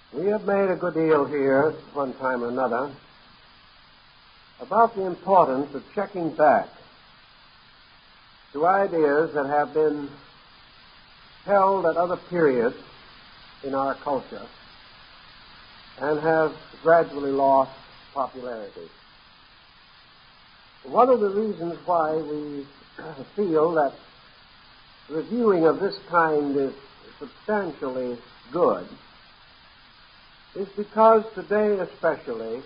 We have made a good deal here, at one time or another, about the importance of checking back to ideas that have been held at other periods in our culture and have gradually lost popularity. One of the reasons why we feel that reviewing of this kind is substantially good is because today especially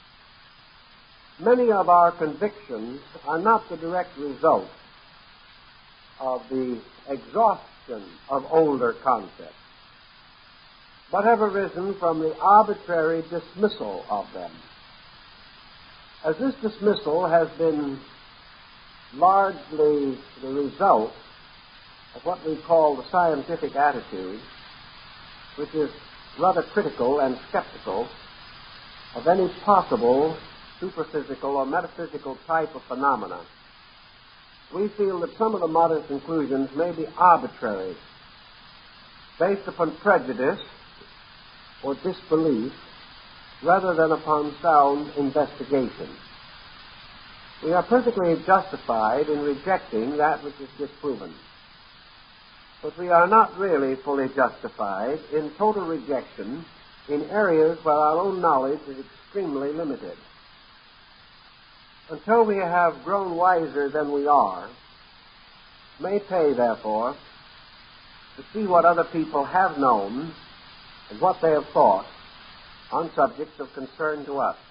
many of our convictions are not the direct result of the exhaustion of older concepts, but have arisen from the arbitrary dismissal of them. As this dismissal has been largely the result of what we call the scientific attitude, which is rather critical and skeptical of any possible superphysical or metaphysical type of phenomena, we feel that some of the modern conclusions may be arbitrary, based upon prejudice or disbelief, rather than upon sound investigation. We are perfectly justified in rejecting that which is disproven, but we are not really fully justified in total rejection in areas where our own knowledge is extremely limited. Until we have grown wiser than we are, it may pay, therefore, to see what other people have known and what they have thought on subjects of concern to us.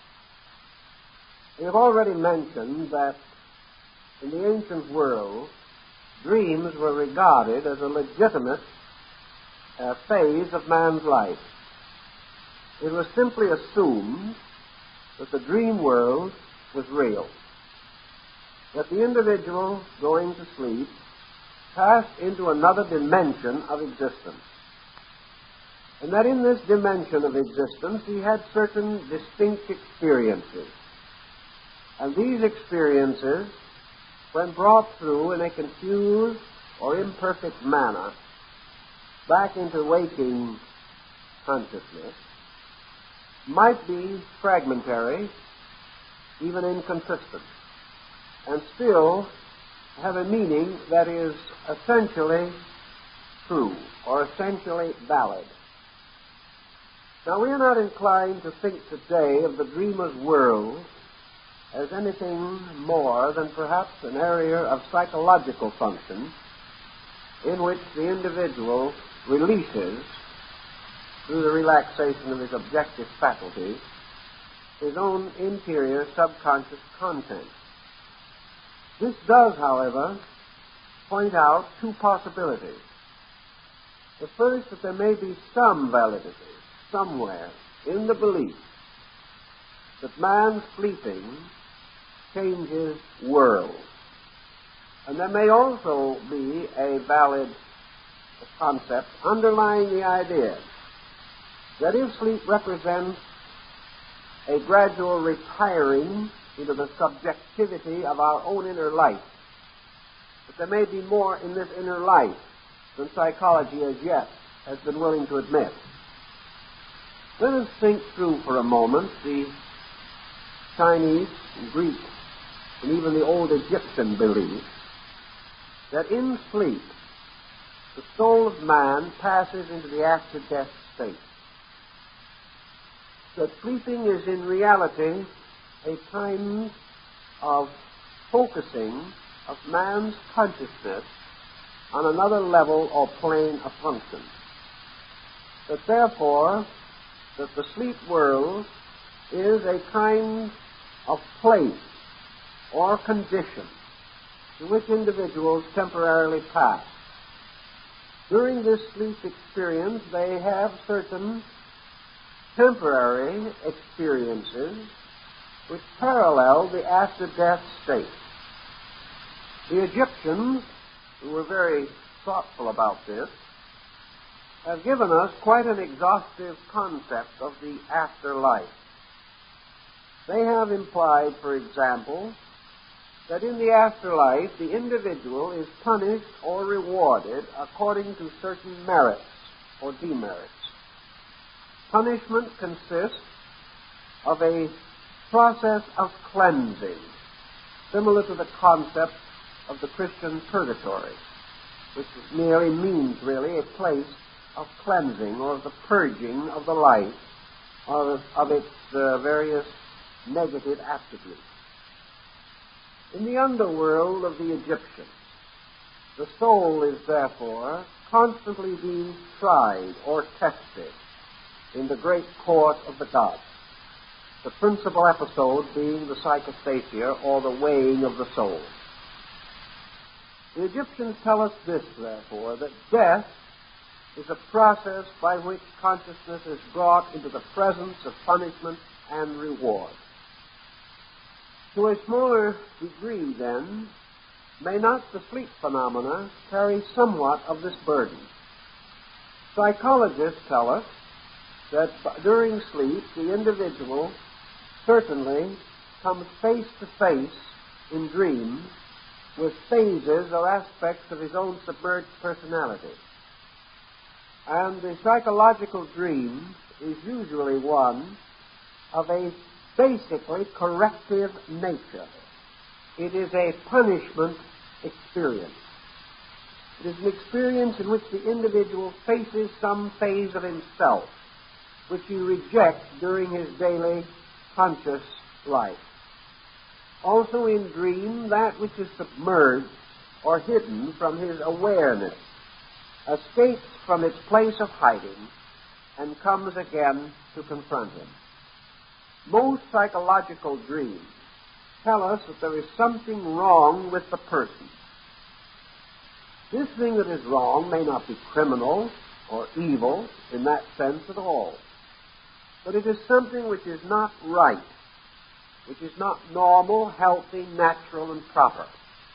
We have already mentioned that in the ancient world, dreams were regarded as a legitimate phase of man's life. It was simply assumed that the dream world was real, that the individual going to sleep passed into another dimension of existence, and that in this dimension of existence he had certain distinct experiences. And these experiences, when brought through in a confused or imperfect manner back into waking consciousness, might be fragmentary, even inconsistent, and still have a meaning that is essentially true or essentially valid. Now, we are not inclined to think today of the dreamer's world as anything more than perhaps an area of psychological function in which the individual releases, through the relaxation of his objective faculties, his own interior subconscious content. This does, however, point out two possibilities. The first, that there may be some validity somewhere in the belief that man sleeping changes world. And there may also be a valid concept underlying the idea that if sleep represents a gradual retiring into the subjectivity of our own inner life, that there may be more in this inner life than psychology as yet has been willing to admit. Let us think through for a moment the Chinese and Greek and even the old Egyptian belief that in sleep the soul of man passes into the after-death state. That sleeping is in reality a kind of focusing of man's consciousness on another level or plane of function. That therefore, that the sleep world is a kind of place or condition to which individuals temporarily pass. During this sleep experience, they have certain temporary experiences which parallel the after-death state. The Egyptians, who were very thoughtful about this, have given us quite an exhaustive concept of the afterlife. They have implied, for example, that in the afterlife the individual is punished or rewarded according to certain merits or demerits. punishment consists of a process of cleansing, similar to the concept of the Christian purgatory, which merely means really a place of cleansing or of the purging of the life of its various negative attributes. In the underworld of the Egyptians, the soul is therefore constantly being tried or tested in the great court of the gods, the principal episode being the psychostasia, or the weighing of the soul. The Egyptians tell us this, therefore, that death is a process by which consciousness is brought into the presence of punishment and reward. To a smaller degree, then, may not the sleep phenomena carry somewhat of this burden? Psychologists tell us that during sleep, the individual certainly comes face to face in dreams with phases or aspects of his own submerged personality. And the psychological dream is usually one of a basically corrective nature. It is a punishment experience. It is an experience in which the individual faces some phase of himself which he rejects during his daily conscious life. Also in dream, that which is submerged or hidden from his awareness escapes from its place of hiding and comes again to confront him. Most psychological dreams tell us that there is something wrong with the person. This thing that is wrong may not be criminal or evil in that sense at all, but it is something which is not right, which is not normal, healthy, natural, and proper.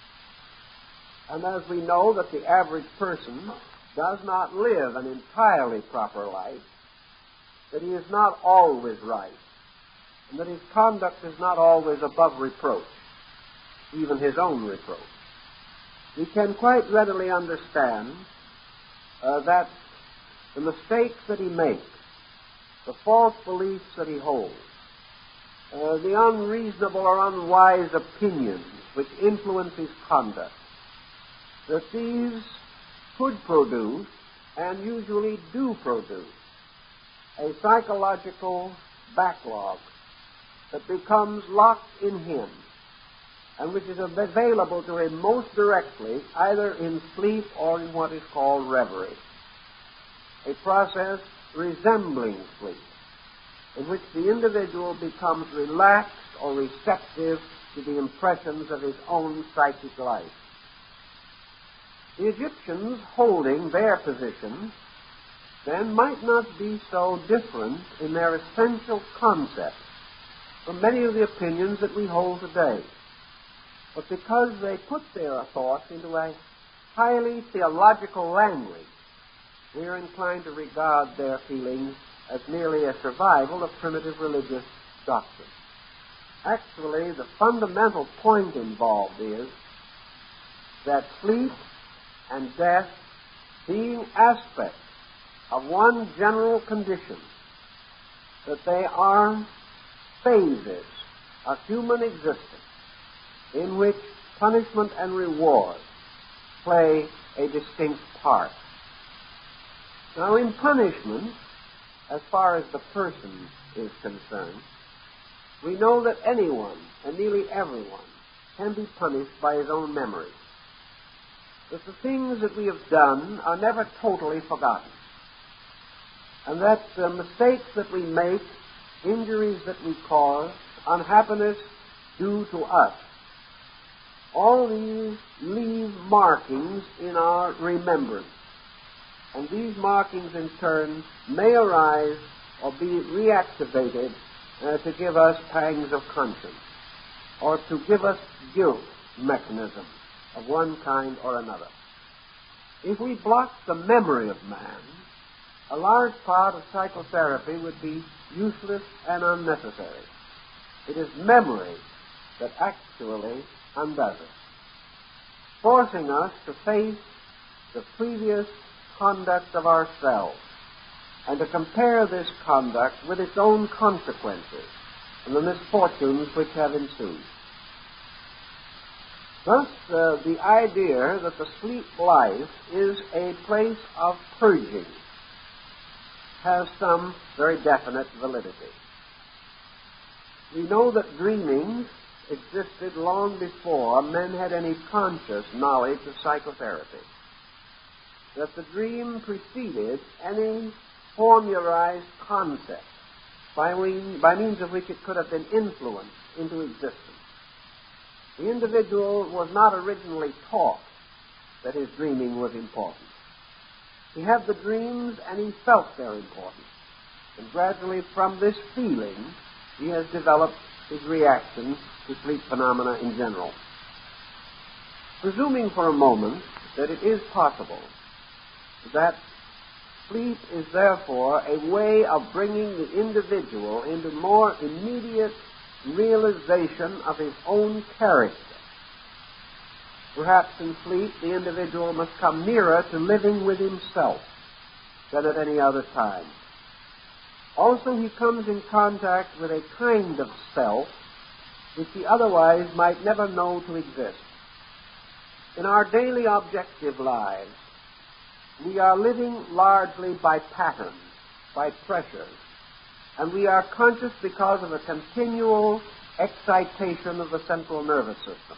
And as we know that the average person does not live an entirely proper life, that he is not always right, and that his conduct is not always above reproach, even his own reproach, we can quite readily understand that the mistakes that he makes, the false beliefs that he holds, the unreasonable or unwise opinions which influence his conduct, that these could produce, and usually do produce, a psychological backlog that becomes locked in him, and which is available to him most directly either in sleep or in what is called reverie, a process resembling sleep, in which the individual becomes relaxed or receptive to the impressions of his own psychic life. The Egyptians, holding their position, then might not be so different in their essential concepts from many of the opinions that we hold today. But because they put their thoughts into a highly theological language, we are inclined to regard their feelings as merely a survival of primitive religious doctrine. Actually, the fundamental point involved is that sleep and death, being aspects of one general condition, that they are phases of human existence in which punishment and reward play a distinct part. Now, in punishment, as far as the person is concerned, we know that anyone, and nearly everyone, can be punished by his own memory. That the things that we have done are never totally forgotten, and that the mistakes that we make, injuries that we cause, unhappiness due to us, all these leave markings in our remembrance. And these markings, in turn, may arise or be reactivated to give us pangs of conscience, or to give us guilt mechanisms of one kind or another. If we block the memory of man, a large part of psychotherapy would be useless and unnecessary. It is memory that actually undoes us, forcing us to face the previous conduct of ourselves and to compare this conduct with its own consequences and the misfortunes which have ensued. Thus, the idea that the sleep life is a place of purging has some very definite validity. We know that dreaming existed long before men had any conscious knowledge of psychotherapy, that the dream preceded any formularized concept by means of which it could have been influenced into existence. The individual was not originally taught that his dreaming was important. He had the dreams and he felt their importance. And gradually from this feeling, he has developed his reaction to sleep phenomena in general. Presuming for a moment that it is possible that sleep is therefore a way of bringing the individual into more immediate realization of his own character. Perhaps in sleep the individual must come nearer to living with himself than at any other time. Also, he comes in contact with a kind of self which he otherwise might never know to exist. In our daily objective lives, we are living largely by patterns, by pressures, and we are conscious because of a continual excitation of the central nervous system.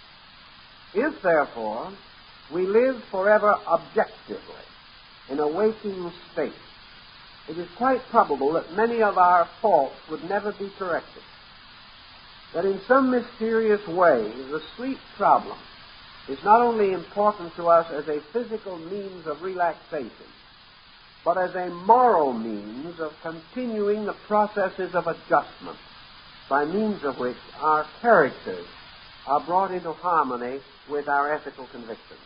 If, therefore, we live forever objectively in a waking state, it is quite probable that many of our faults would never be corrected. That in some mysterious way, the sleep problem is not only important to us as a physical means of relaxation, but as a moral means of continuing the processes of adjustment by means of which our characters are brought into harmony with our ethical convictions.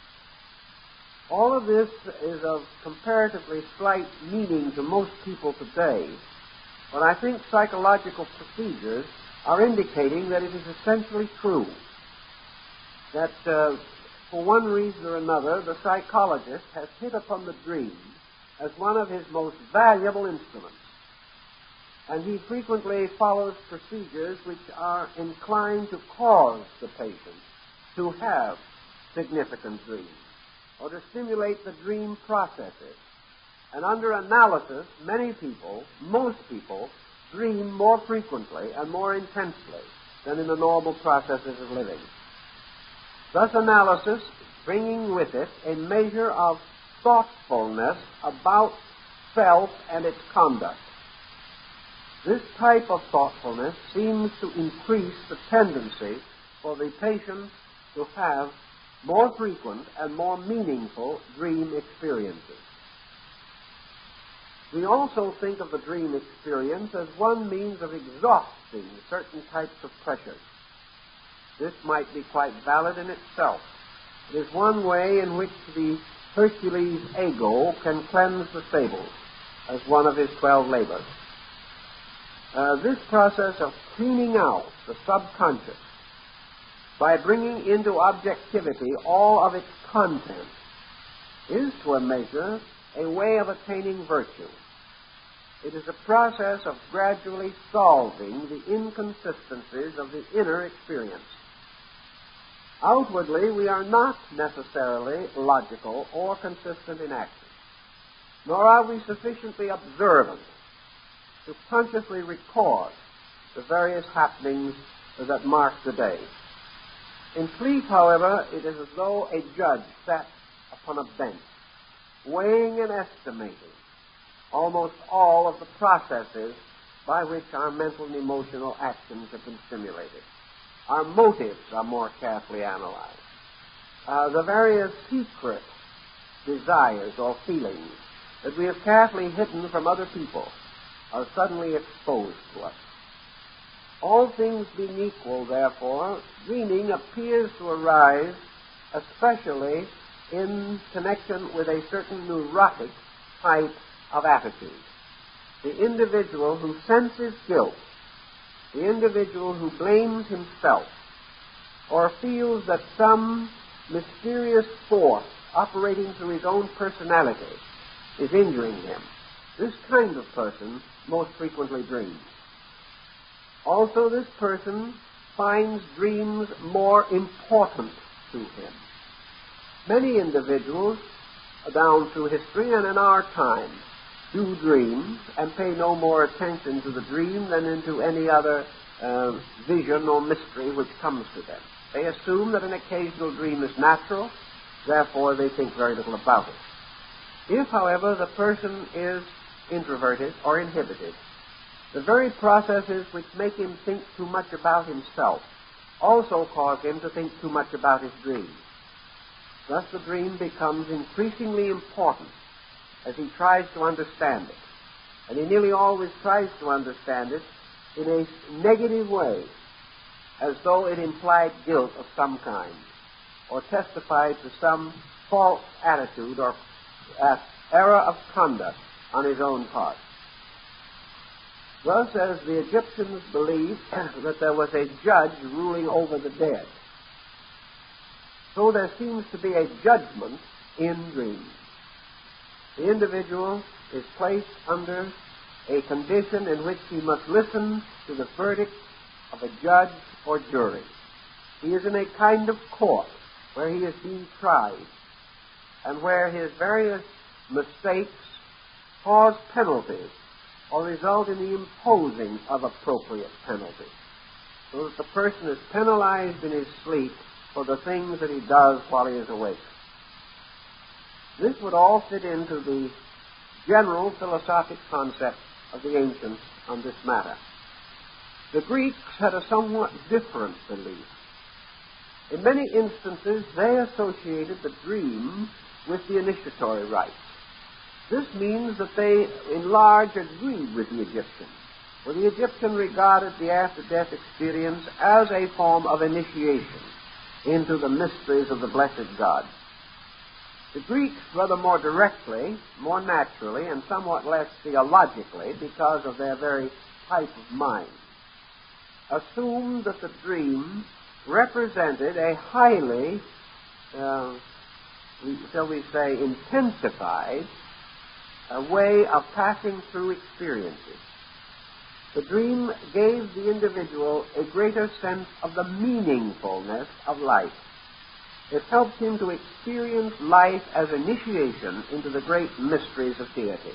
All of this is of comparatively slight meaning to most people today, but I think psychological procedures are indicating that it is essentially true. That for one reason or another, the psychologist has hit upon the dream as one of his most valuable instruments. And he frequently follows procedures which are inclined to cause the patient to have significant dreams or to stimulate the dream processes. And under analysis, many people, most people, dream more frequently and more intensely than in the normal processes of living. Thus analysis bringing with it a measure of thoughtfulness about self and its conduct. This type of thoughtfulness seems to increase the tendency for the patient to have more frequent and more meaningful dream experiences. We also think of the dream experience as one means of exhausting certain types of pressures. This might be quite valid in itself. It is one way in which the Hercules ego can cleanse the stables as one of his 12 labors. This process of cleaning out the subconscious by bringing into objectivity all of its content is, to a measure, a way of attaining virtue. It is a process of gradually solving the inconsistencies of the inner experience. Outwardly, we are not necessarily logical or consistent in action, nor are we sufficiently observant to consciously record the various happenings that mark the day. In sleep, however, it is as though a judge sat upon a bench, weighing and estimating almost all of the processes by which our mental and emotional actions have been stimulated. Our motives are more carefully analyzed. The various secret desires or feelings that we have carefully hidden from other people are suddenly exposed to us. All things being equal, therefore, dreaming appears to arise especially in connection with a certain neurotic type of attitude. The individual who senses guilt, the individual who blames himself, or feels that some mysterious force operating through his own personality is injuring him, This kind of person most frequently dreams. Also, this person finds dreams more important to him. Many individuals down through history and in our time do dreams and pay no more attention to the dream than into any other vision or mystery which comes to them. They assume that an occasional dream is natural, therefore they think very little about it. If, however, the person is introverted or inhibited, the very processes which make him think too much about himself also cause him to think too much about his dream. Thus the dream becomes increasingly important as he tries to understand it. And he nearly always tries to understand it in a negative way, as though it implied guilt of some kind, or testified to some false attitude or error of conduct on his own part. Thus, as the Egyptians believed that there was a judge ruling over the dead, so there seems to be a judgment in dreams. The individual is placed under a condition in which he must listen to the verdict of a judge or jury. He is in a kind of court where he is being tried and where his various mistakes cause penalties or result in the imposing of appropriate penalties, so that the person is penalized in his sleep for the things that he does while he is awake. This would all fit into the general philosophic concept of the ancients on this matter. The Greeks had a somewhat different belief. In many instances, they associated the dream with the initiatory rites. This means that they, in large, agreed with the Egyptians, for the Egyptian regarded the after-death experience as a form of initiation into the mysteries of the blessed God. The Greeks, rather more directly, more naturally, and somewhat less theologically, because of their very type of mind, assumed that the dream represented a highly, shall we say, intensified way of passing through experiences. The dream gave the individual a greater sense of the meaningfulness of life. It helped him to experience life as initiation into the great mysteries of deity.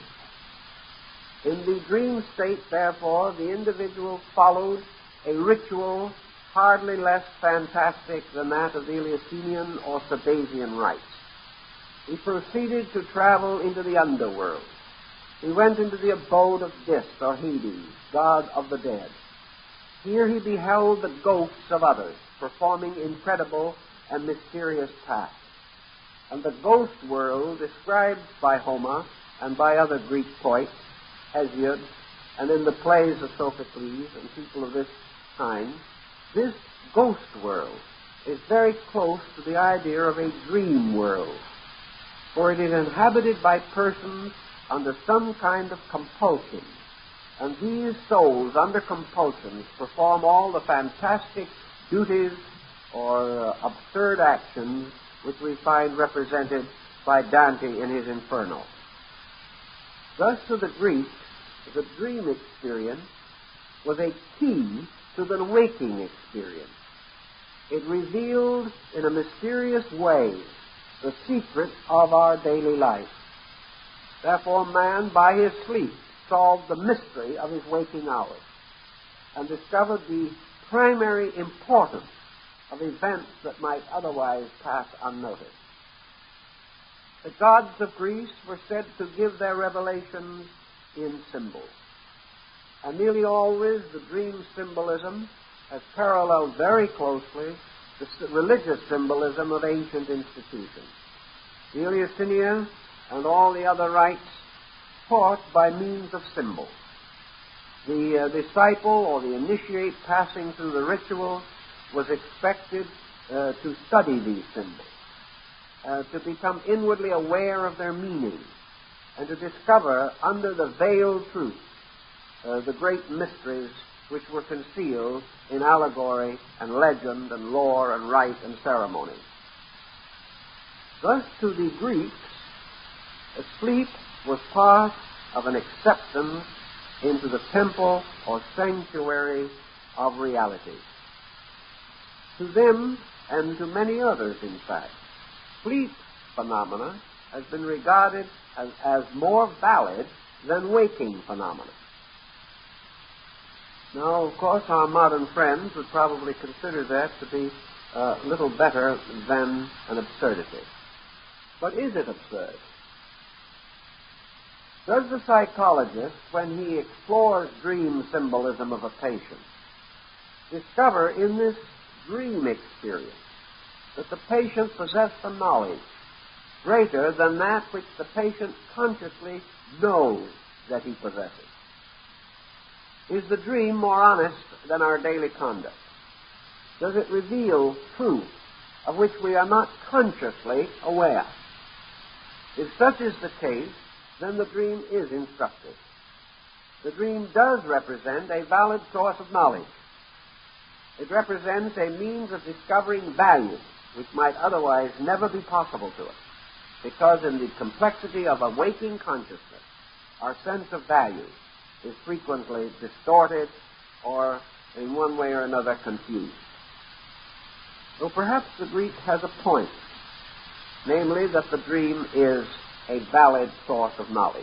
In the dream state, therefore, the individual followed a ritual hardly less fantastic than that of the Eleusinian or Sabasian rites. He proceeded to travel into the underworld. He went into the abode of Dis, or Hades, god of the dead. Here he beheld the ghosts of others performing incredible and mysterious tasks. And the ghost world, described by Homer and by other Greek poets, Hesiod, and in the plays of Sophocles and people of this kind, this ghost world is very close to the idea of a dream world, for it is inhabited by persons under some kind of compulsion, and these souls under compulsions perform all the fantastic duties or absurd actions which we find represented by Dante in his Inferno. Thus, to the Greeks, the dream experience was a key to the waking experience. It revealed in a mysterious way the secret of our daily life. Therefore, man, by his sleep, solved the mystery of his waking hours and discovered the primary importance of events that might otherwise pass unnoticed. The gods of Greece were said to give their revelations in symbols. And nearly always the dream symbolism has paralleled very closely the religious symbolism of ancient institutions. The Eleusinian and all the other rites taught by means of symbols. The disciple or the initiate passing through the ritual was expected to study these symbols, to become inwardly aware of their meaning, and to discover under the veiled truth the great mysteries which were concealed in allegory and legend and lore and rite and ceremony. Thus, to the Greeks, sleep was part of an acceptance into the temple or sanctuary of reality. To them, and to many others, in fact, sleep phenomena has been regarded as more valid than waking phenomena. Now, of course, our modern friends would probably consider that to be little better than an absurdity. But is it absurd? Does the psychologist, when he explores dream symbolism of a patient, discover in this dream experience that the patient possessed a knowledge greater than that which the patient consciously knows that he possesses? Is the dream more honest than our daily conduct? Does it reveal truth of which we are not consciously aware? If such is the case, then the dream is instructive. The dream does represent a valid source of knowledge. It represents a means of discovering value which might otherwise never be possible to us, because in the complexity of a waking consciousness, our sense of value is frequently distorted or, in one way or another, confused. So perhaps the Greek has a point, namely that the dream is a valid source of knowledge.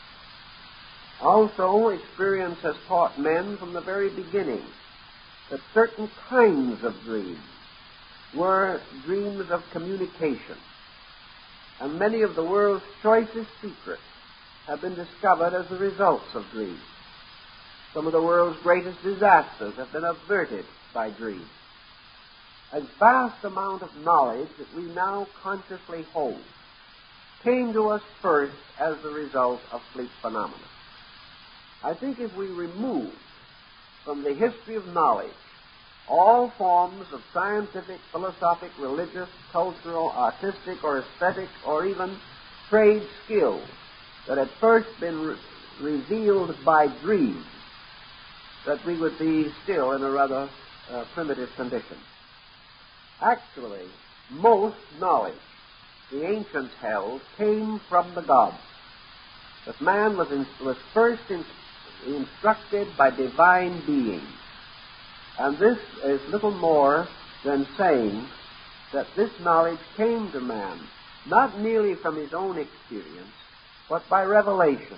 Also, experience has taught men from the very beginning that certain kinds of dreams were dreams of communication, and many of the world's choicest secrets have been discovered as the results of dreams. Some of the world's greatest disasters have been averted by dreams. A vast amount of knowledge that we now consciously hold came to us first as the result of sleep phenomena. I think if we remove from the history of knowledge all forms of scientific, philosophic, religious, cultural, artistic, or aesthetic, or even trade skills that had first been revealed by dreams, that we would be still in a rather primitive condition. Actually, most knowledge the ancients held came from the gods. That man was first instructed by divine beings. And this is little more than saying that this knowledge came to man not merely from his own experience, but by revelation.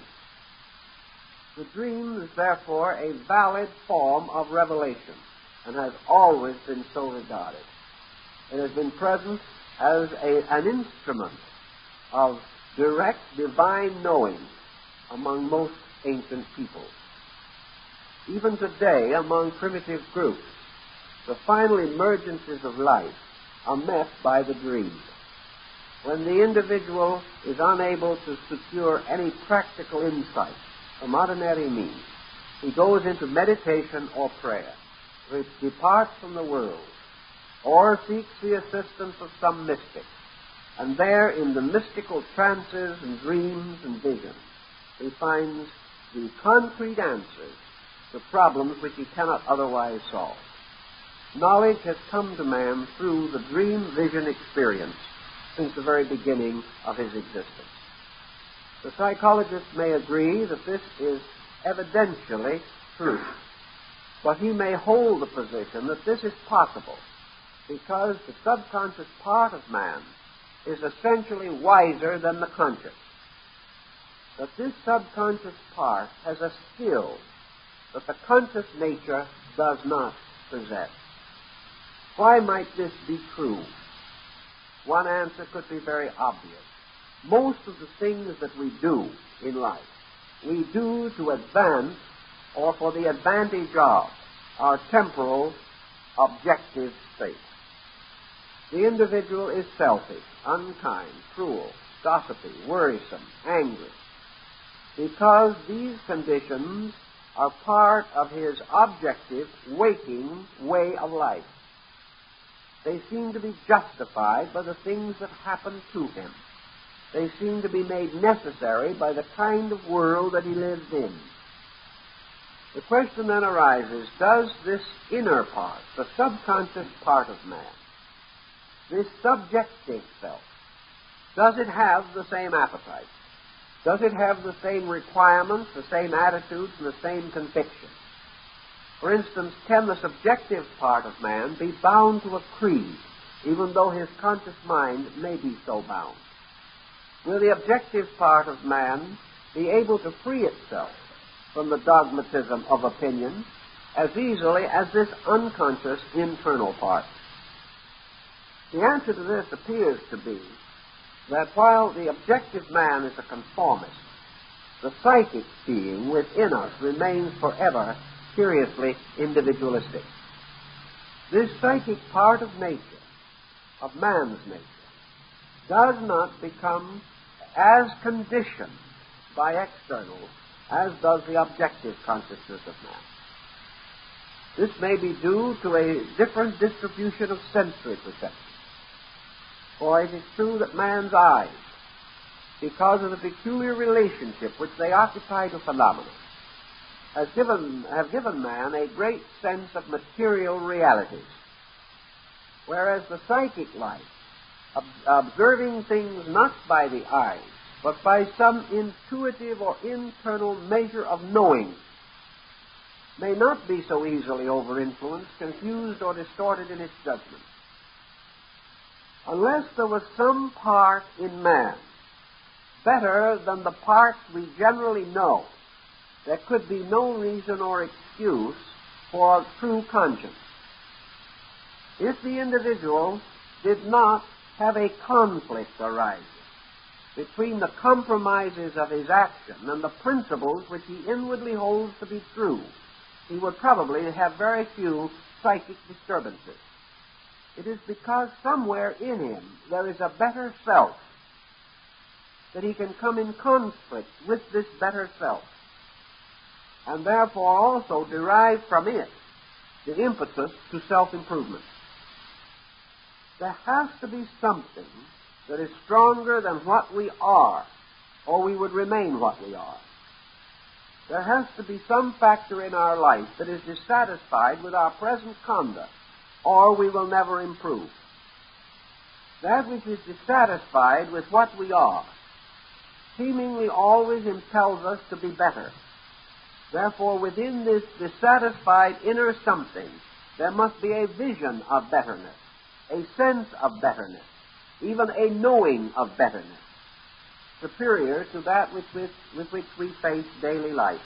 The dream is therefore a valid form of revelation and has always been so regarded. It has been present as an instrument of direct divine knowing among most ancient peoples. Even today, among primitive groups, the final emergences of life are met by the dream. When the individual is unable to secure any practical insight from ordinary means, he goes into meditation or prayer, which departs from the world, or seeks the assistance of some mystic. And there, in the mystical trances and dreams and visions, he finds the concrete answers to problems which he cannot otherwise solve. Knowledge has come to man through the dream vision experience since the very beginning of his existence. The psychologist may agree that this is evidentially true, but he may hold the position that this is possible because the subconscious part of man is essentially wiser than the conscious. That this subconscious part has a skill that the conscious nature does not possess. Why might this be true? One answer could be very obvious. Most of the things that we do in life, we do to advance or for the advantage of our temporal objective state. The individual is selfish, unkind, cruel, gossipy, worrisome, angry, because these conditions are part of his objective, waking way of life. They seem to be justified by the things that happen to him. They seem to be made necessary by the kind of world that he lives in. The question then arises, does this inner part, the subconscious part of man, this subjective self, does it have the same appetite? Does it have the same requirements, the same attitudes, and the same convictions? For instance, can the subjective part of man be bound to a creed, even though his conscious mind may be so bound? Will the objective part of man be able to free itself from the dogmatism of opinion as easily as this unconscious internal part? The answer to this appears to be that while the objective man is a conformist, the psychic being within us remains forever curiously individualistic. This psychic part of nature, of man's nature, does not become as conditioned by externals as does the objective consciousness of man. This may be due to a different distribution of sensory perception. For it is true that man's eyes, because of the peculiar relationship which they occupy to phenomena, have given man a great sense of material realities, whereas the psychic life, observing things not by the eyes, but by some intuitive or internal measure of knowing, may not be so easily over-influenced, confused, or distorted in its judgment. Unless there was some part in man better than the parts we generally know, there could be no reason or excuse for true conscience. If the individual did not have a conflict arising between the compromises of his action and the principles which he inwardly holds to be true, he would probably have very few psychic disturbances. It is because somewhere in him there is a better self that he can come in conflict with this better self, and therefore also derive from it the impetus to self-improvement. There has to be something that is stronger than what we are, or we would remain what we are. There has to be some factor in our life that is dissatisfied with our present conduct, or we will never improve. That which is dissatisfied with what we are seemingly always impels us to be better. Therefore, within this dissatisfied inner something, there must be a vision of betterness, a sense of betterness, even a knowing of betterness, superior to that with which we face daily life.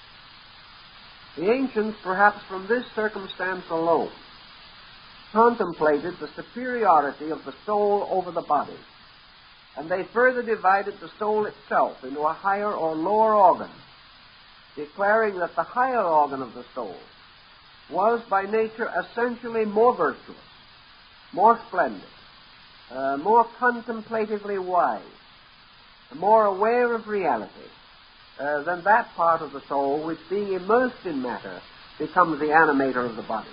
The ancients, perhaps from this circumstance alone, contemplated the superiority of the soul over the body, and they further divided the soul itself into a higher or lower organ, declaring that the higher organ of the soul was by nature essentially more virtuous, more splendid, more contemplatively wise, more aware of reality than that part of the soul which, being immersed in matter, becomes the animator of the body.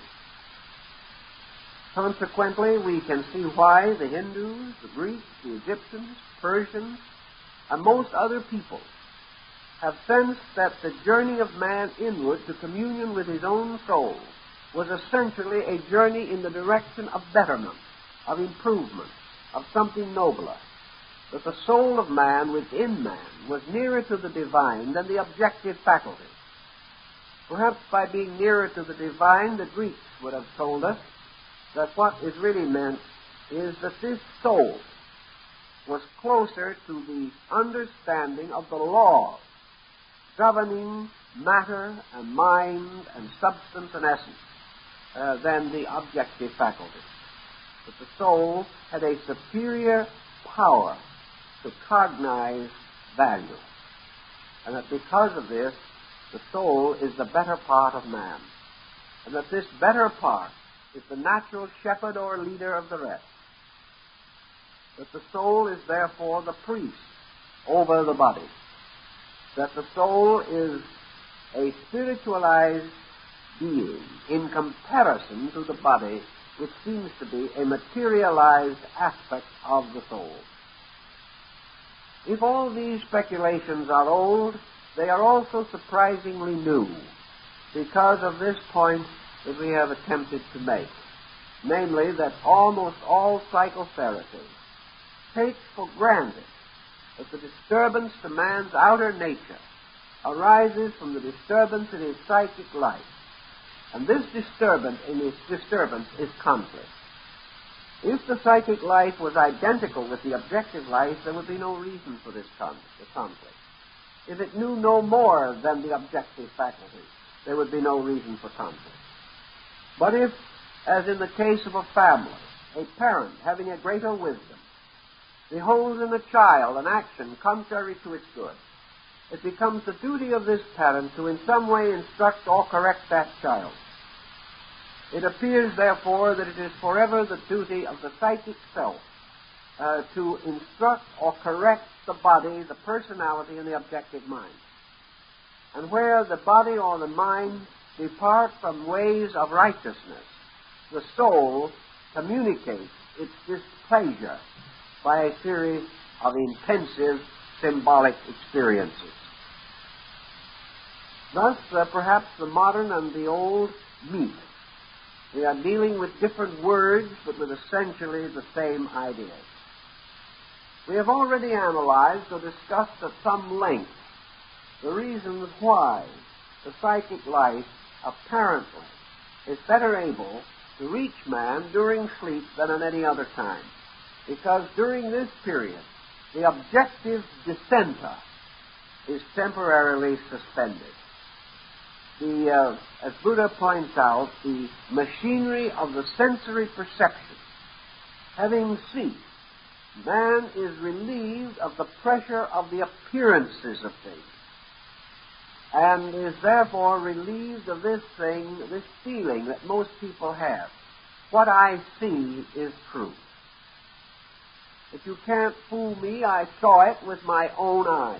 Consequently, we can see why the Hindus, the Greeks, the Egyptians, Persians, and most other peoples have sensed that the journey of man inward to communion with his own soul was essentially a journey in the direction of betterment, of improvement, of something nobler. That the soul of man within man was nearer to the divine than the objective faculty. Perhaps by being nearer to the divine, the Greeks would have told us that what is really meant is that this soul was closer to the understanding of the laws governing matter and mind and substance and essence than the objective faculty. That the soul had a superior power to cognize value, and that because of this, the soul is the better part of man, and that this better part is the natural shepherd or leader of the rest. That the soul is therefore the priest over the body. That the soul is a spiritualized being in comparison to the body, which seems to be a materialized aspect of the soul. If all these speculations are old, they are also surprisingly new because of this point that we have attempted to make, namely that almost all psychotherapy takes for granted that the disturbance to man's outer nature arises from the disturbance in his psychic life. And this disturbance is conflict. If the psychic life was identical with the objective life, there would be no reason for this conflict. If it knew no more than the objective faculty, there would be no reason for conflict. But if, as in the case of a family, a parent having a greater wisdom beholds in a child an action contrary to its good, it becomes the duty of this parent to in some way instruct or correct that child. It appears, therefore, that it is forever the duty of the psychic self to instruct or correct the body, the personality, and the objective mind. And where the body or the mind depart from ways of righteousness, the soul communicates its displeasure by a series of intensive symbolic experiences. Thus, perhaps the modern and the old meet. We are dealing with different words, but with essentially the same ideas. We have already analyzed or discussed at some length the reasons why the psychic life apparently is better able to reach man during sleep than at any other time. Because during this period, the objective dissenter is temporarily suspended. As Buddha points out, the machinery of the sensory perception having ceased, man is relieved of the pressure of the appearances of things, and is therefore relieved of this feeling that most people have. What I see is true. If you can't fool me, I saw it with my own eyes.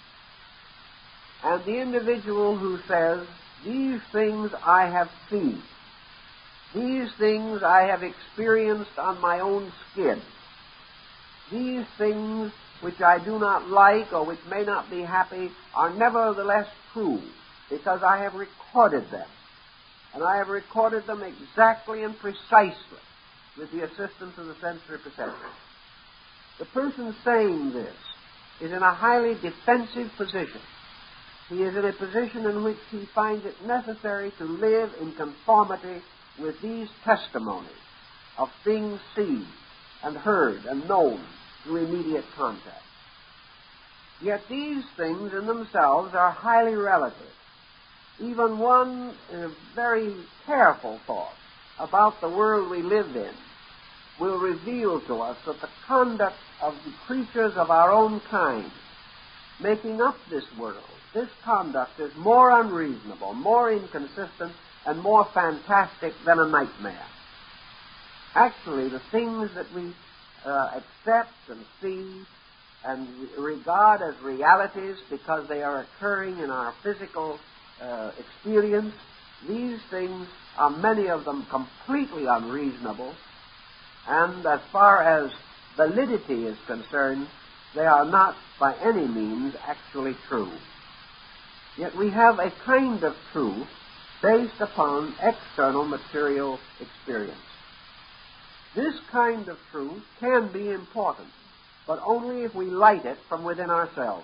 And the individual who says, these things I have seen, these things I have experienced on my own skin, these things which I do not like or which may not be happy are nevertheless true because I have recorded them. And I have recorded them exactly and precisely with the assistance of the sensory perception. The person saying this is in a highly defensive position. He is in a position in which he finds it necessary to live in conformity with these testimonies of things seen and heard and known through immediate contact. Yet these things in themselves are highly relative. Even one very careful thought about the world we live in will reveal to us that the conduct of the creatures of our own kind making up this world, this conduct is more unreasonable, more inconsistent, and more fantastic than a nightmare. Actually, the things that we accept and see and regard as realities because they are occurring in our physical experience, these things are many of them completely unreasonable, and as far as validity is concerned, they are not by any means actually true. Yet we have a kind of truth based upon external material experience. This kind of truth can be important, but only if we light it from within ourselves.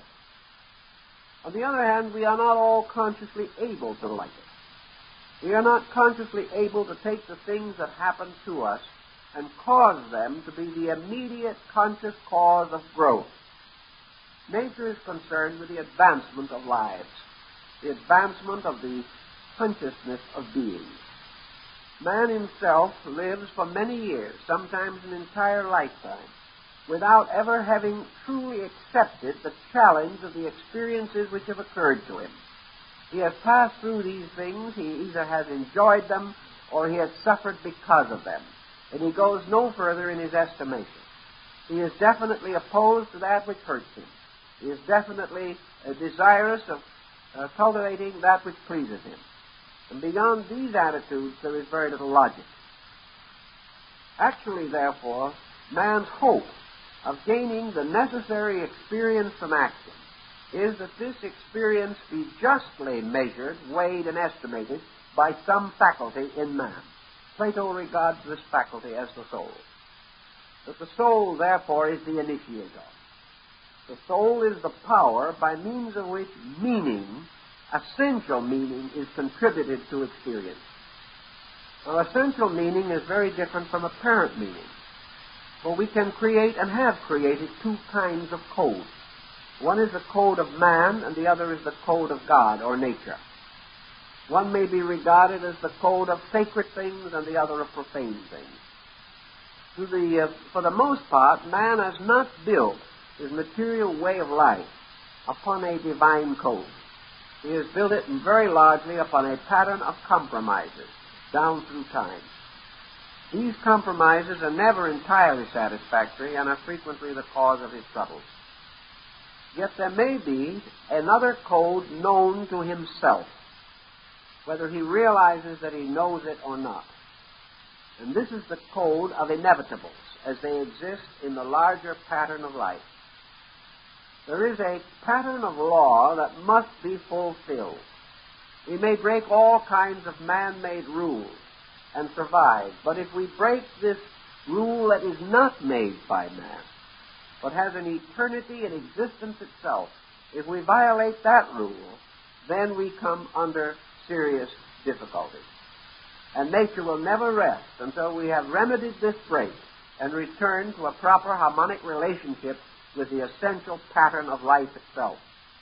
On the other hand, we are not all consciously able to light it. We are not consciously able to take the things that happen to us and cause them to be the immediate conscious cause of growth. Nature is concerned with the advancement of lives, the advancement of the consciousness of beings. Man himself lives for many years, sometimes an entire lifetime, without ever having truly accepted the challenge of the experiences which have occurred to him. He has passed through these things, he either has enjoyed them or he has suffered because of them, and he goes no further in his estimation. He is definitely opposed to that which hurts him. He is definitely desirous of cultivating that which pleases him. And beyond these attitudes, there is very little logic. Actually, therefore, man's hope of gaining the necessary experience from action is that this experience be justly measured, weighed, and estimated by some faculty in man. Plato regards this faculty as the soul. That the soul, therefore, is the initiator. The soul is the power by means of which meaning, essential meaning, is contributed to experience. Now, essential meaning is very different from apparent meaning. For we can create and have created two kinds of code. One is the code of man, and the other is the code of God or nature. One may be regarded as the code of sacred things, and the other of profane things. For the most part, man has not built his material way of life upon a divine code. He has built it very largely upon a pattern of compromises down through time. These compromises are never entirely satisfactory and are frequently the cause of his troubles. Yet there may be another code known to himself, whether he realizes that he knows it or not. And this is the code of inevitables as they exist in the larger pattern of life. There is a pattern of law that must be fulfilled. We may break all kinds of man-made rules and survive, but if we break this rule that is not made by man, but has an eternity in existence itself, if we violate that rule, then we come under serious difficulty. And nature will never rest until we have remedied this break and returned to a proper harmonic relationship with the essential pattern of life itself.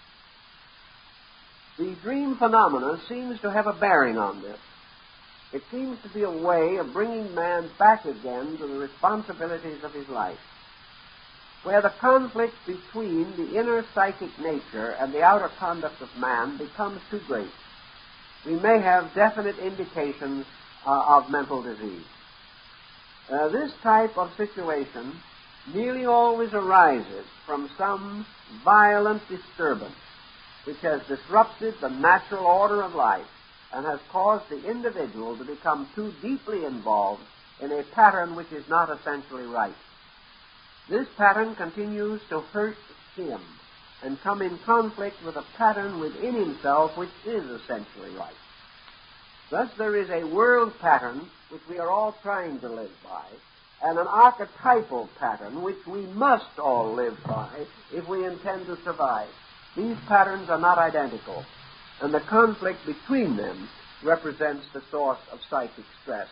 The dream phenomena seems to have a bearing on this. It seems to be a way of bringing man back again to the responsibilities of his life. Where the conflict between the inner psychic nature and the outer conduct of man becomes too great, we may have definite indications of mental disease. This type of situation nearly always arises from some violent disturbance which has disrupted the natural order of life and has caused the individual to become too deeply involved in a pattern which is not essentially right. This pattern continues to hurt him and come in conflict with a pattern within himself which is essentially right. Thus there is a world pattern which we are all trying to live by, and an archetypal pattern which we must all live by if we intend to survive. These patterns are not identical, and the conflict between them represents the source of psychic stress.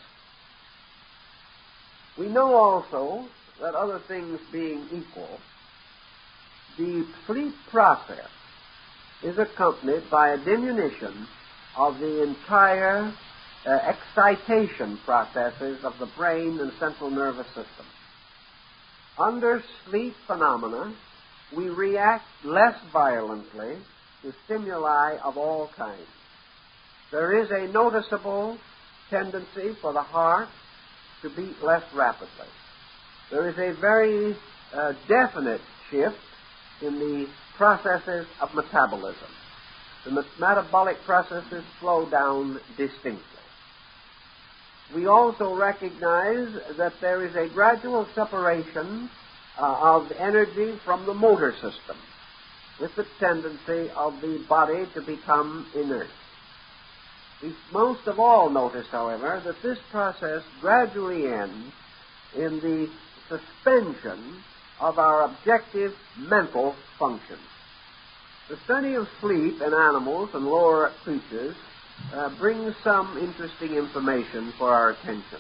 We know also that, other things being equal, the sleep process is accompanied by a diminution of the entire excitation processes of the brain and central nervous system. Under sleep phenomena, we react less violently to stimuli of all kinds. There is a noticeable tendency for the heart to beat less rapidly. There is a very definite shift in the processes of metabolism. The metabolic processes slow down distinctly. We also recognize that there is a gradual separation of energy from the motor system, with the tendency of the body to become inert. We most of all notice, however, that this process gradually ends in the suspension of our objective mental functions. The study of sleep in animals and lower creatures brings some interesting information for our attention.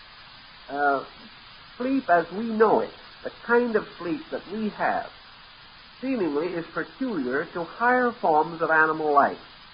Sleep as we know it, the kind of sleep that we have, seemingly is peculiar to higher forms of animal life.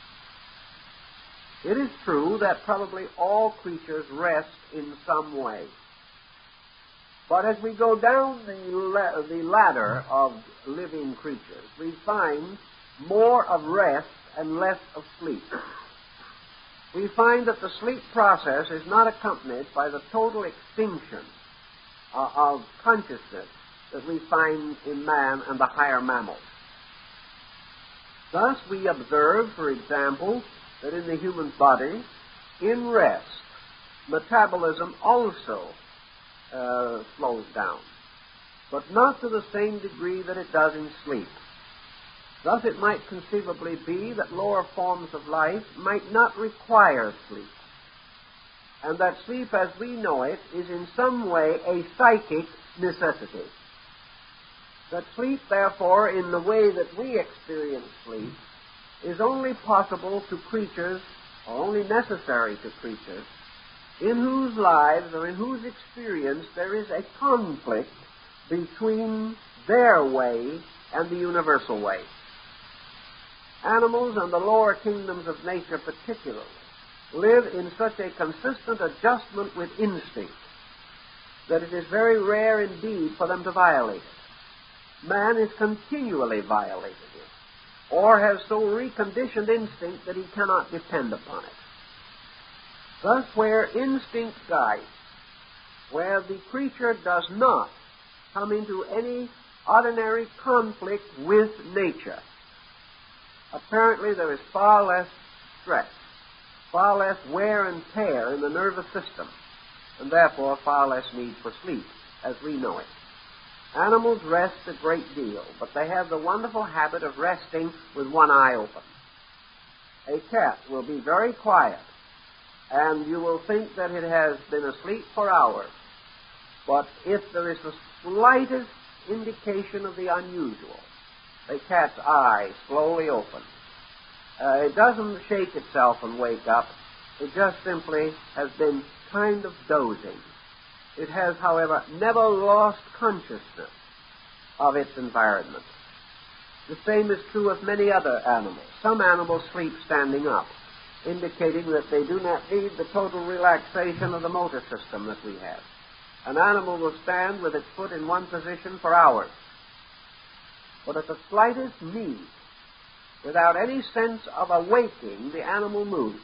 It is true that probably all creatures rest in some way. But as we go down the ladder of living creatures, we find more of rest and less of sleep. We find that the sleep process is not accompanied by the total extinction of consciousness that we find in man and the higher mammals. Thus, we observe, for example, that in the human body, in rest, metabolism also slows down, but not to the same degree that it does in sleep. Thus, it might conceivably be that lower forms of life might not require sleep, and that sleep as we know it is in some way a psychic necessity. That sleep, therefore, in the way that we experience sleep, is only possible to creatures, or only necessary to creatures, in whose lives or in whose experience there is a conflict between their way and the universal way. Animals and the lower kingdoms of nature particularly live in such a consistent adjustment with instinct that it is very rare indeed for them to violate it. Man is continually violating it, or has so reconditioned instinct that he cannot depend upon it. Thus, where instinct guides, where the creature does not come into any ordinary conflict with nature, apparently there is far less stress, far less wear and tear in the nervous system, and therefore far less need for sleep as we know it. Animals rest a great deal, but they have the wonderful habit of resting with one eye open. A cat will be very quiet, and you will think that it has been asleep for hours. But if there is the slightest indication of the unusual, a cat's eye slowly opens. It doesn't shake itself and wake up. It just simply has been kind of dozing. It has, however, never lost consciousness of its environment. The same is true of many other animals. Some animals sleep standing up, indicating that they do not need the total relaxation of the motor system that we have. An animal will stand with its foot in one position for hours. But at the slightest need, without any sense of awaking, the animal moves.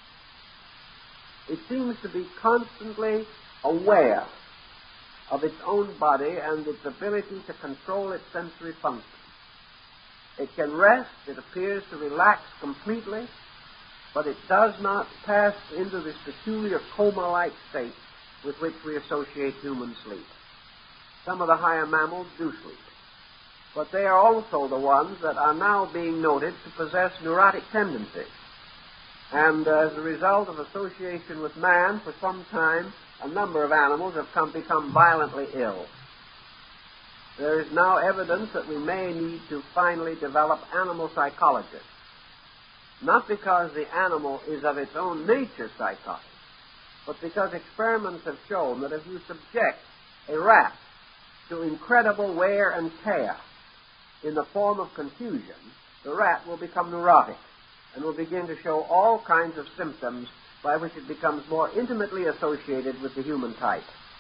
It seems to be constantly aware of its own body and its ability to control its sensory functions. It can rest, it appears to relax completely, but it does not pass into this peculiar coma-like state with which we associate human sleep. Some of the higher mammals do sleep, but they are also the ones that are now being noted to possess neurotic tendencies. And as a result of association with man for some time, a number of animals have become violently ill. There is now evidence that we may need to finally develop animal psychologists. Not because the animal is of its own nature psychotic, but because experiments have shown that if you subject a rat to incredible wear and tear in the form of confusion, the rat will become neurotic and will begin to show all kinds of symptoms by which it becomes more intimately associated with the human type.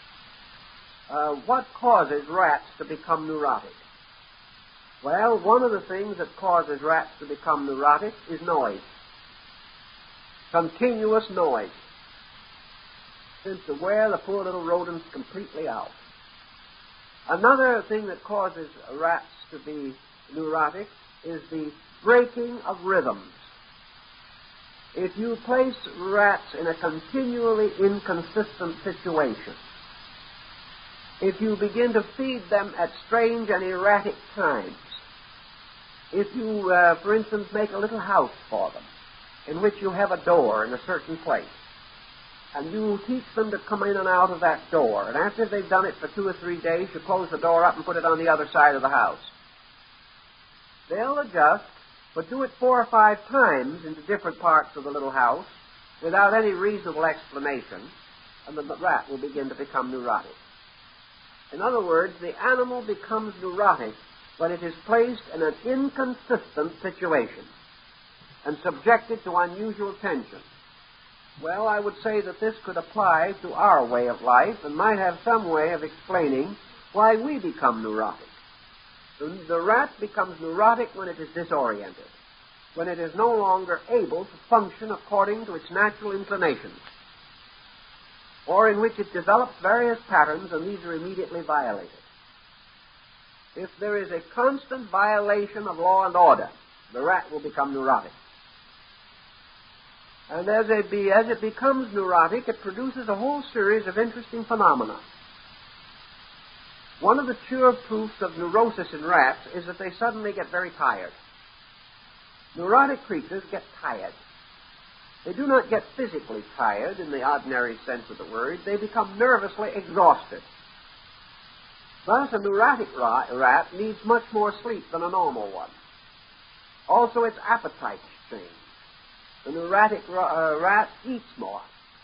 What causes rats to become neurotic? Well, one of the things that causes rats to become neurotic is noise. Continuous noise. Seems to wear the poor little rodents completely out. Another thing that causes rats to be neurotic is the breaking of rhythms. If you place rats in a continually inconsistent situation, if you begin to feed them at strange and erratic times, if you, for instance, make a little house for them in which you have a door in a certain place, and you teach them to come in and out of that door, and after they've done it for 2 or 3 days, you close the door up and put it on the other side of the house. They'll adjust, but do it 4 or 5 times into different parts of the little house without any reasonable explanation, and the rat will begin to become neurotic. In other words, the animal becomes neurotic when it is placed in an inconsistent situation and subjected to unusual tension. Well, I would say that this could apply to our way of life and might have some way of explaining why we become neurotic. The rat becomes neurotic when it is disoriented, when it is no longer able to function according to its natural inclinations, or in which it develops various patterns and these are immediately violated. If there is a constant violation of law and order, the rat will become neurotic. And as it becomes neurotic, it produces a whole series of interesting phenomena. One of the sure proofs of neurosis in rats is that they suddenly get very tired. Neurotic creatures get tired. They do not get physically tired in the ordinary sense of the word. They become nervously exhausted. Thus, a neurotic rat needs much more sleep than a normal one. Also, its appetites change. The neurotic rat eats more.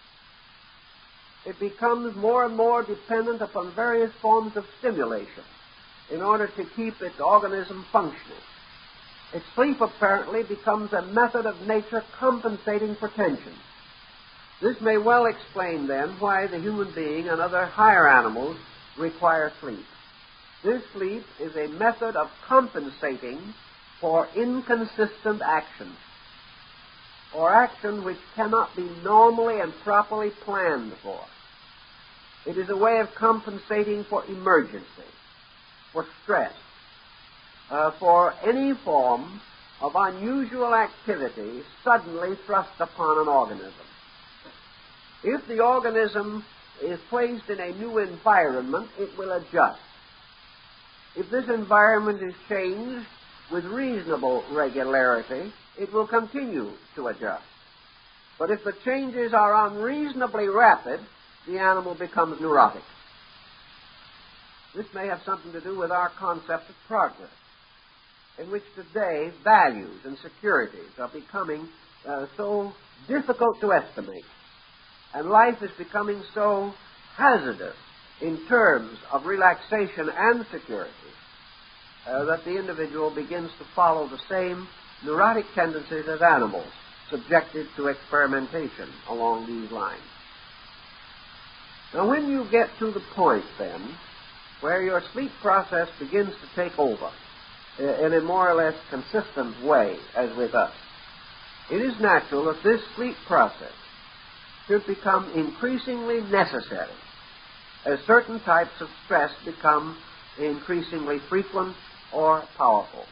It becomes more and more dependent upon various forms of stimulation in order to keep its organism functioning. Its sleep apparently becomes a method of nature compensating for tension. This may well explain, then, why the human being and other higher animals require sleep. This sleep is a method of compensating for inconsistent action, or action which cannot be normally and properly planned for. It is a way of compensating for emergency, for stress, for any form of unusual activity suddenly thrust upon an organism. If the organism is placed in a new environment, it will adjust. If this environment is changed with reasonable regularity, it will continue to adjust. But if the changes are unreasonably rapid, the animal becomes neurotic. This may have something to do with our concept of progress, in which today values and securities are becoming so difficult to estimate, and life is becoming so hazardous in terms of relaxation and security that the individual begins to follow the same neurotic tendencies as animals subjected to experimentation along these lines. Now, when you get to the point, then, where your sleep process begins to take over in a more or less consistent way, as with us, it is natural that this sleep process should become increasingly necessary as certain types of stress become increasingly frequent or powerful.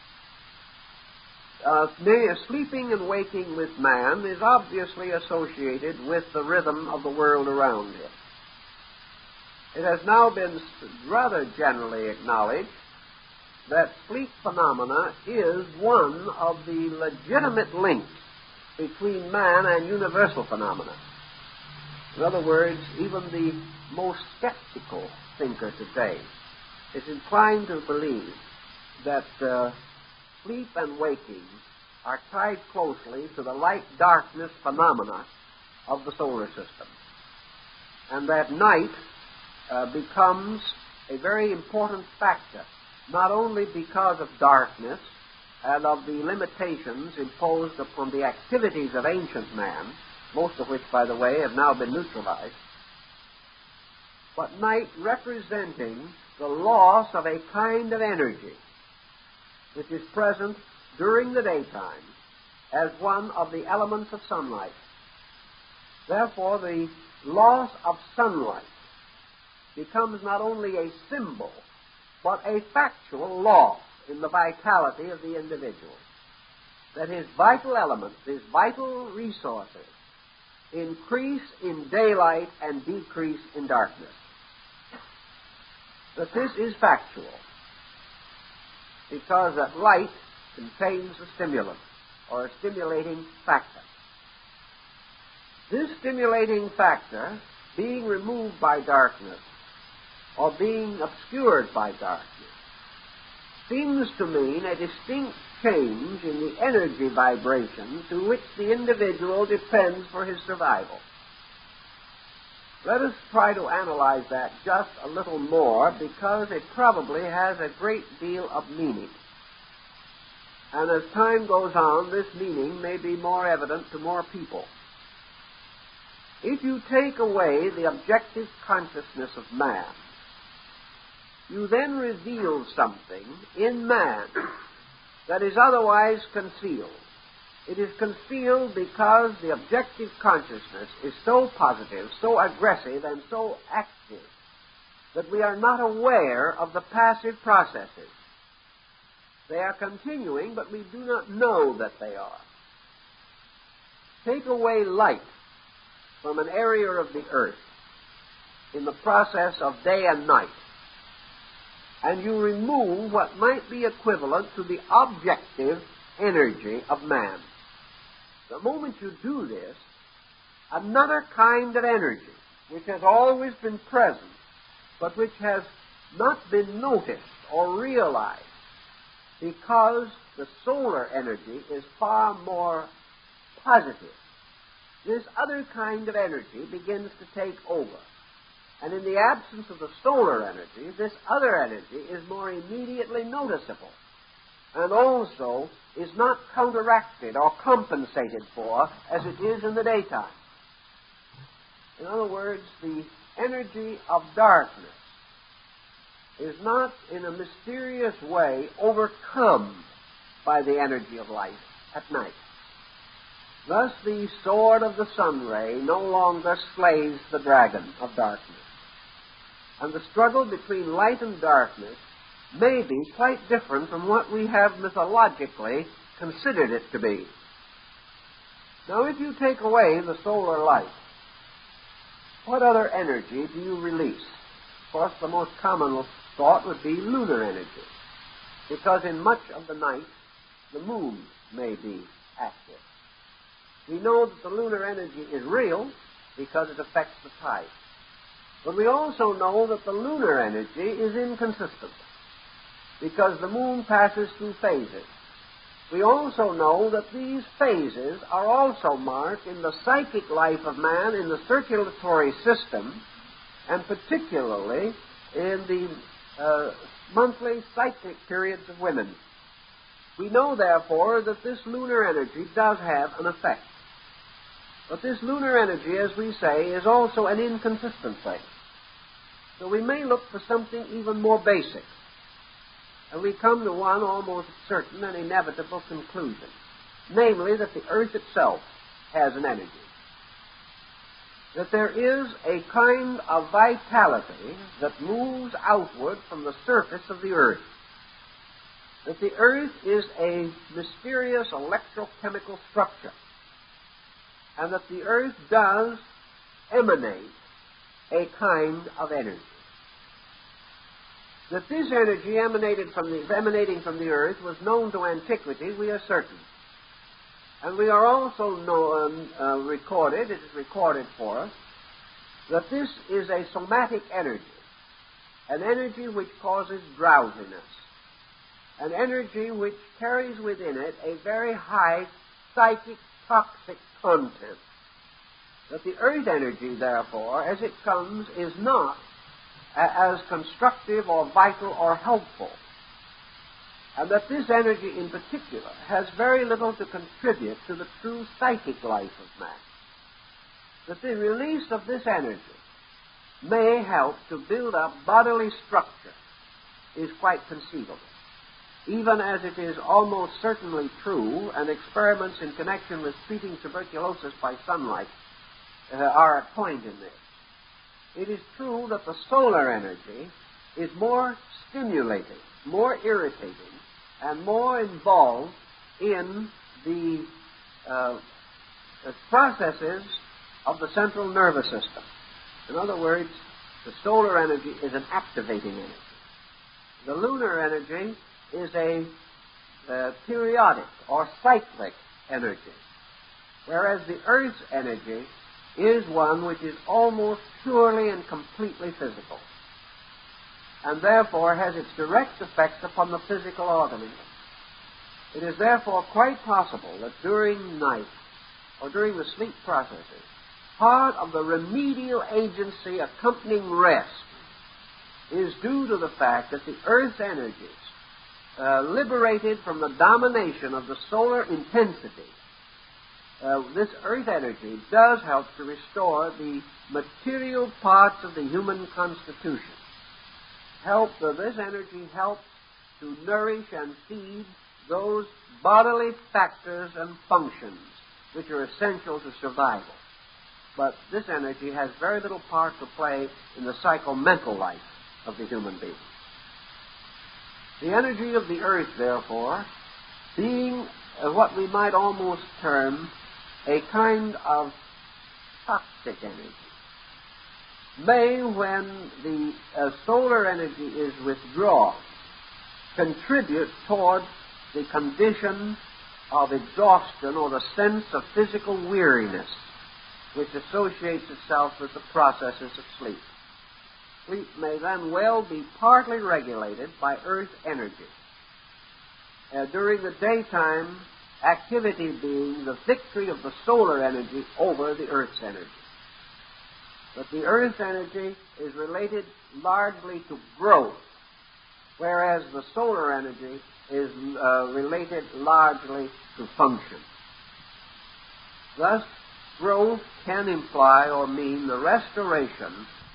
Sleeping and waking with man is obviously associated with the rhythm of the world around him. It has now been rather generally acknowledged that sleep phenomena is one of the legitimate links between man and universal phenomena. In other words, even the most skeptical thinker today is inclined to believe that sleep and waking are tied closely to the light-darkness phenomena of the solar system, and that night becomes a very important factor, not only because of darkness and of the limitations imposed upon the activities of ancient man, most of which, by the way, have now been neutralized, but night representing the loss of a kind of energy which is present during the daytime as one of the elements of sunlight. Therefore, the loss of sunlight becomes not only a symbol, but a factual loss in the vitality of the individual. That his vital elements, his vital resources, increase in daylight and decrease in darkness. That this is factual, because that light contains a stimulant, or a stimulating factor. This stimulating factor, being removed by darkness, or being obscured by darkness, seems to mean a distinct change in the energy vibration to which the individual depends for his survival. Let us try to analyze that just a little more, because it probably has a great deal of meaning. And as time goes on, this meaning may be more evident to more people. If you take away the objective consciousness of man, you then reveal something in man that is otherwise concealed. It is concealed because the objective consciousness is so positive, so aggressive, and so active that we are not aware of the passive processes. They are continuing, but we do not know that they are. Take away light from an area of the earth in the process of day and night, and you remove what might be equivalent to the objective energy of man. The moment you do this, another kind of energy, which has always been present, but which has not been noticed or realized because the solar energy is far more positive. This other kind of energy begins to take over. And in the absence of the solar energy, this other energy is more immediately noticeable and also is not counteracted or compensated for as it is in the daytime. In other words, the energy of darkness is not in a mysterious way overcome by the energy of light at night. Thus the sword of the sun ray no longer slays the dragon of darkness. And the struggle between light and darkness may be quite different from what we have mythologically considered it to be. Now, if you take away the solar light, what other energy do you release? Of course, the most common thought would be lunar energy, because in much of the night, the moon may be active. We know that the lunar energy is real because it affects the tides. But we also know that the lunar energy is inconsistent because the moon passes through phases. We also know that these phases are also marked in the psychic life of man, in the circulatory system, and particularly in the monthly cyclic periods of women. We know, therefore, that this lunar energy does have an effect. But this lunar energy, as we say, is also an inconsistent thing. So we may look for something even more basic. And we come to one almost certain and inevitable conclusion, namely that the earth itself has an energy. That there is a kind of vitality that moves outward from the surface of the earth. That the earth is a mysterious electrochemical structure. And that the earth does emanate a kind of energy. That this energy emanating from the earth was known to antiquity, we are certain. And we are also recorded, it is recorded for us, that this is a somatic energy, an energy which causes drowsiness, an energy which carries within it a very high psychic toxic content. That the earth energy, therefore, as it comes, is not as constructive or vital or helpful. And that this energy in particular has very little to contribute to the true psychic life of man. That the release of this energy may help to build up bodily structure is quite conceivable. Even as it is almost certainly true, and experiments in connection with treating tuberculosis by sunlight are at point in this. It is true that the solar energy is more stimulating, more irritating, and more involved in the processes of the central nervous system. In other words, the solar energy is an activating energy. The lunar energy is a periodic or cyclic energy, whereas the Earth's energy is one which is almost purely and completely physical, and therefore has its direct effects upon the physical organism. It is therefore quite possible that during night or during the sleep processes, part of the remedial agency accompanying rest is due to the fact that the Earth's energies, liberated from the domination of the solar intensity, this earth energy does help to restore the material parts of the human constitution. This energy helps to nourish and feed those bodily factors and functions which are essential to survival. But this energy has very little part to play in the psycho-mental life of the human being. The energy of the earth, therefore, being what we might almost term a kind of toxic energy, may, when the solar energy is withdrawn, contribute toward the condition of exhaustion or the sense of physical weariness which associates itself with the processes of sleep. sleep may then well be partly regulated by earth energy. During the daytime, activity being the victory of the solar energy over the earth's energy. But the earth's energy is related largely to growth, whereas the solar energy is related largely to function. Thus, growth can imply or mean the restoration